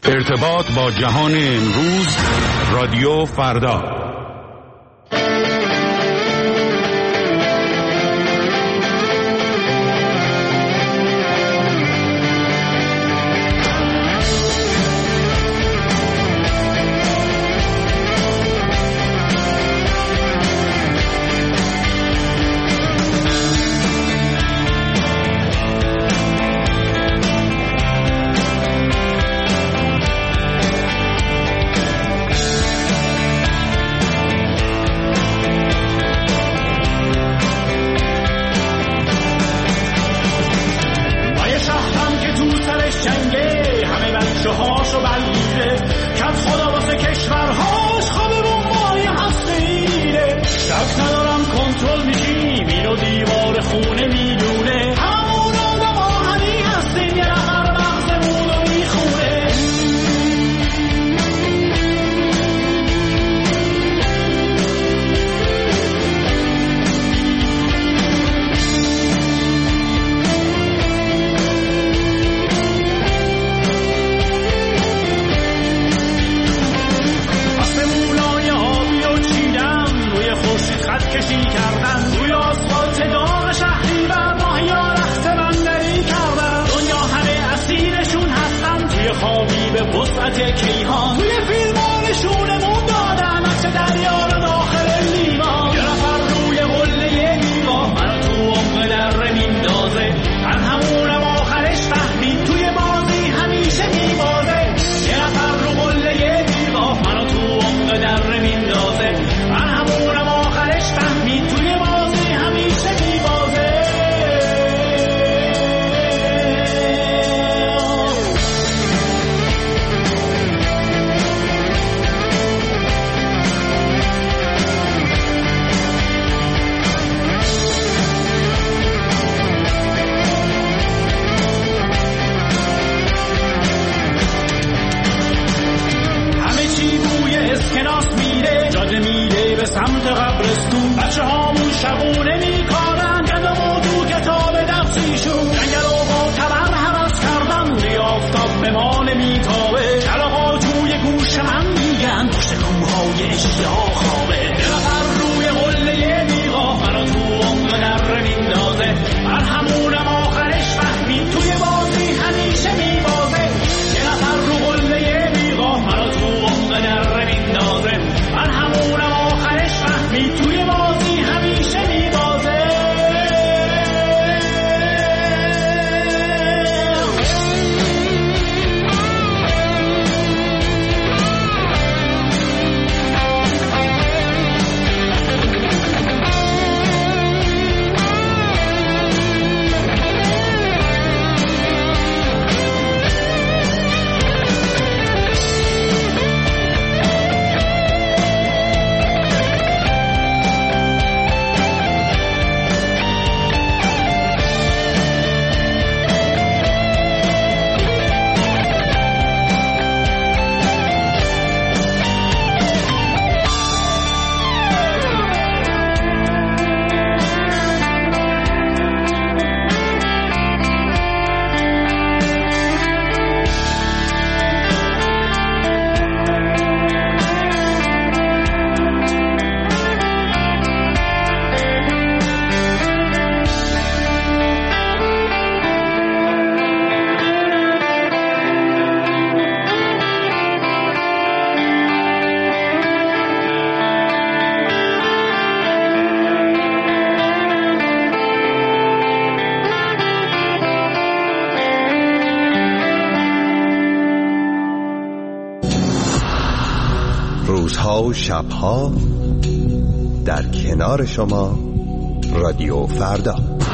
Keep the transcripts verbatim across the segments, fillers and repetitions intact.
ارتباط با جهان امروز، رادیو فردا. روزها و شبها در کنار شما، رادیو فردا.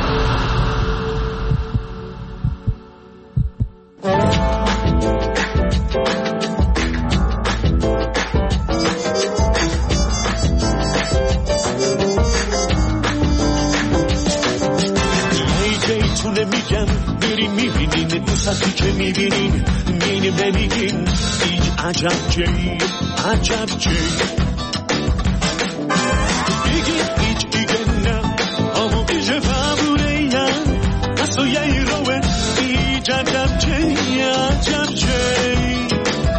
میگم بریم میبینین دوستی که میبینین مینیم نمیگین این عجب جایی عجب جایی بگین هیچ دیگه نه اما بیشه فبوره یا اصلا یه روه این عجب جایی عجب جایی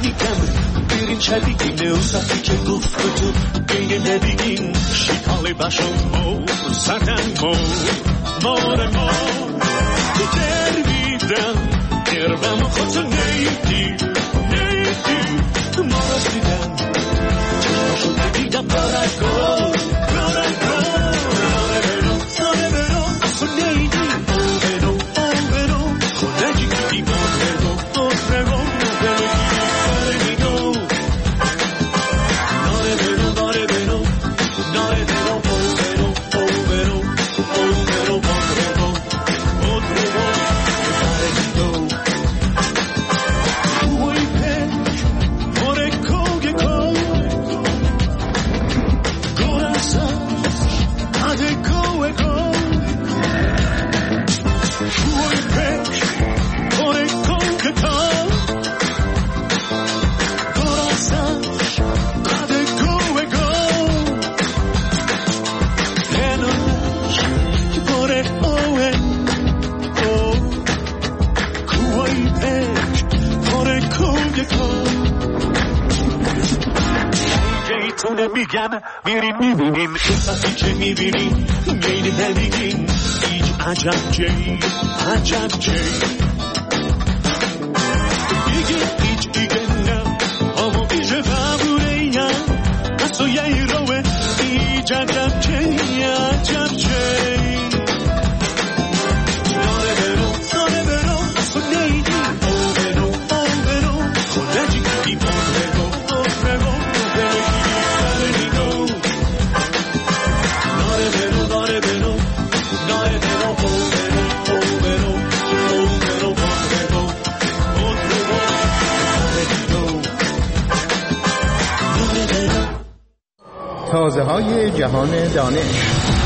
میگم برین چدیگین اون سطحی که گفت تو بین ندیگین شیطال بشم مو سردن مو مار ما تو در میدم دربم خودتو نیدی نیدی ما راست دیدم چشماشو دیدم برگو برگو ناره برو ناره برو تو نیدی او برو او برو خودجی گیدی او برو او برو میگم میرین میبینین قصتی که میبینین میرین نمیگین هیچ عجب جی عجب جی دیگه هیچ دیگه نه اما بیشه فبوره یا اصلا یه روه هیچ عجب جی عجب جی ناره برو ناره برو اصلا نیدی او برو او برو خودجی گیدی او برو او برو تازه های جهان دانش.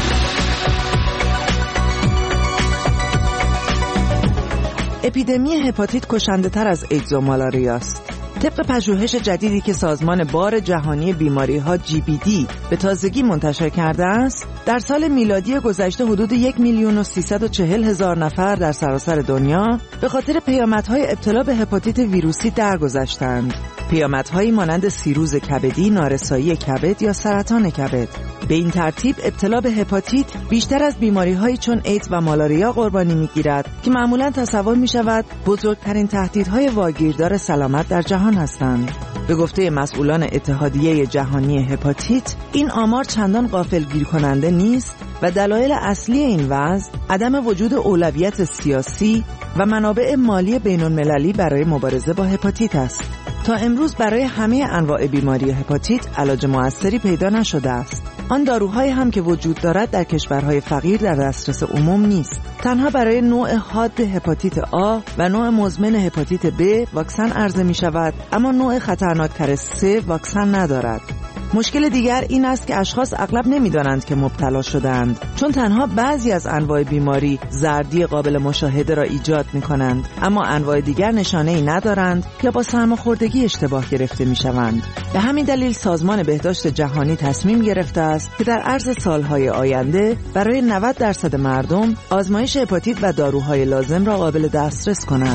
اپیدمی هپاتیت کشنده تر از ایدز و مالاریا است. طبق پژوهش جدیدی که سازمان بار جهانی بیماری‌ها جی بی دی به تازگی منتشر کرده است، در سال میلادی گذشته حدود یک میلیون و سیصد و چهل هزار نفر در سراسر دنیا به خاطر پیامدهای ابتلا به هپاتیت ویروسی درگذشتند. پیامدهایی مانند سیروز کبدی، نارسایی کبد یا سرطان کبد. به این ترتیب ابتلا به هپاتیت بیشتر از بیماری‌هایی چون ایدز و مالاریا قربانی می‌گیرد که معمولاً تصور می‌شود بزرگترین تهدیدهای واگیردار سلامت در جهان هستند. به گفته مسئولان اتحادیه جهانی هپاتیت، این آمار چندان غافلگیر کننده نیست و دلایل اصلی این وضع عدم وجود اولویت سیاسی و منابع مالی بین‌المللی برای مبارزه با هپاتیت است. تا امروز برای همه انواع بیماری هپاتیت علاج موثری پیدا نشده است. آن داروهایی هم که وجود دارد در کشورهای فقیر در دسترس عموم نیست. تنها برای نوع حاد هپاتیت آ و نوع مزمن هپاتیت ب واکسن عرضه می شود، اما نوع خطرناکتر سه واکسن ندارد. مشکل دیگر این است که اشخاص اغلب نمی‌دانند که مبتلا شدند، چون تنها بعضی از انواع بیماری زردی قابل مشاهده را ایجاد می‌کنند، اما انواع دیگر نشانه‌ای ندارند یا با سرماخوردگی اشتباه گرفته می‌شوند. به همین دلیل سازمان بهداشت جهانی تصمیم گرفته است که در عرض سال‌های آینده برای نود درصد مردم آزمایش هپاتیت و داروهای لازم را قابل دسترس کند.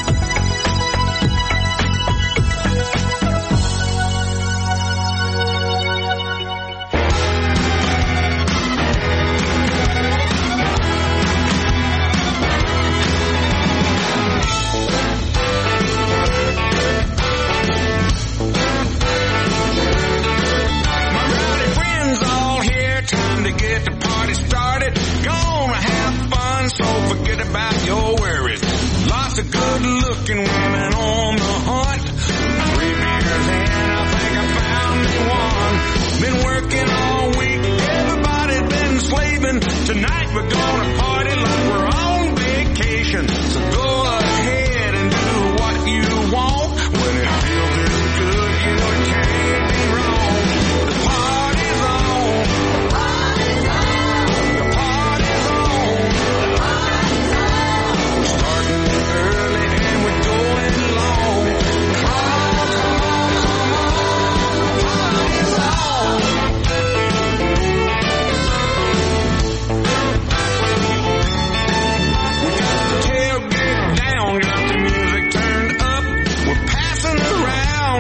Tonight we're gonna party like we're on vacation. So go ahead and do what you want. When it feels this good, you know it can't be wrong. The party's on. The party's on. The party's on. The party's on. We're starting early and we're going long. Come on, come on, come on. The party's on.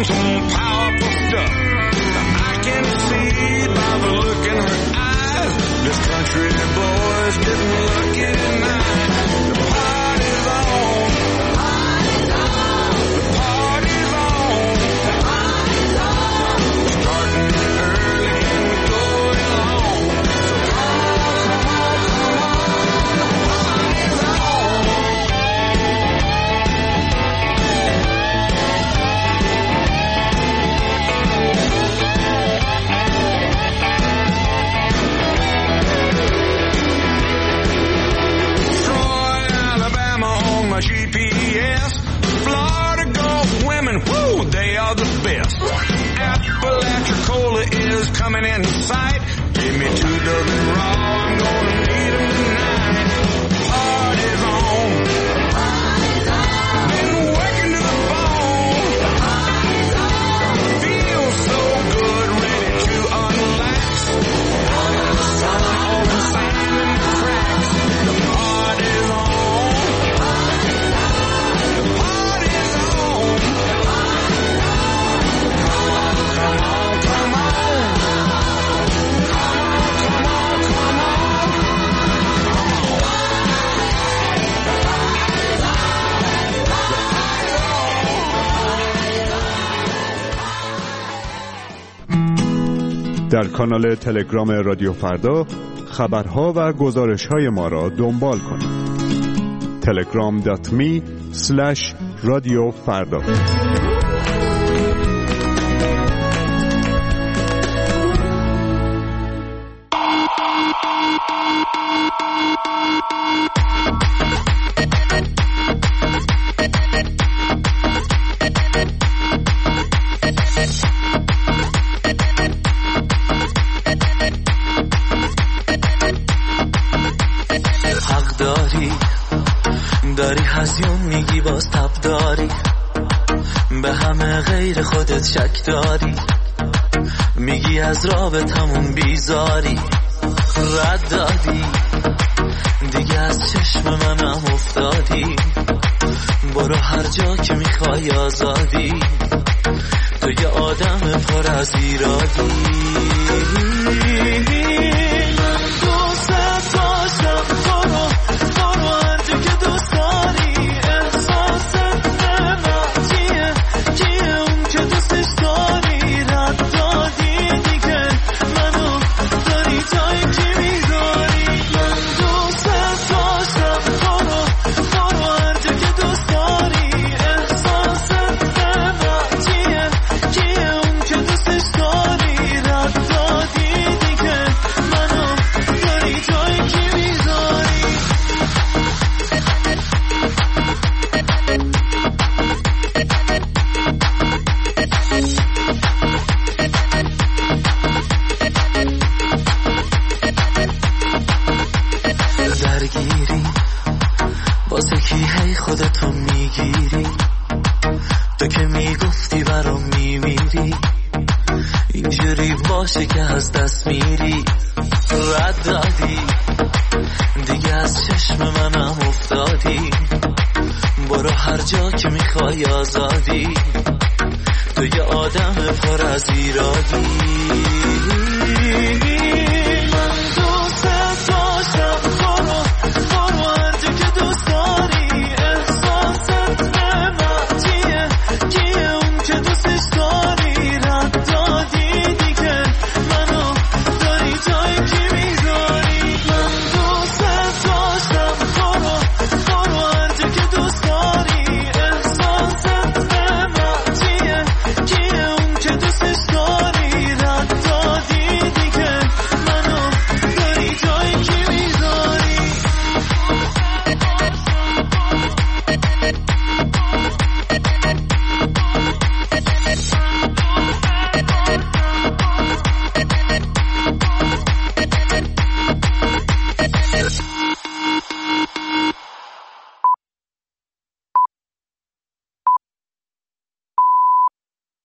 on some powerful stuff. I can see by the look in her eyes, this country boy's getting lucky tonight. The party's on. The party's on. The party's on. The party's on. Starting early and going long. So come on, come on, come on. The party's on. My G P S, Florida Gulf women, woo, they are the best. Apalachicola is coming in sight. Give me two dozen raw, I'm gonna need them tonight. Party's on. Party's on. Been working to the bone. Party's on. Feel so good, ready to unlax. Under the sun, on the sand and the cracks. The party's on. در کانال تلگرام رادیو فردا خبرها و گزارش‌های ما را دنبال کنید. تلگرام دات می اسلش رادیو فردا. داری هزیون میگی باز تب داری، به همه غیر خودت شک داری، میگی از رابطمون بیزاری، رد دادی دیگه از چشم منم افتادی، برو هر جا که میخوای آزادی، تو یه آدم پر از ایرادی. واسه کی هی خودتو میگیری، تو که میگفتی برام میمیری، اینجوری باشه که از دست میری، رد دادی دیگه از چشم منم افتادی، برو هر جا که میخوای آزادی، تو یه آدم پر از ایرادی.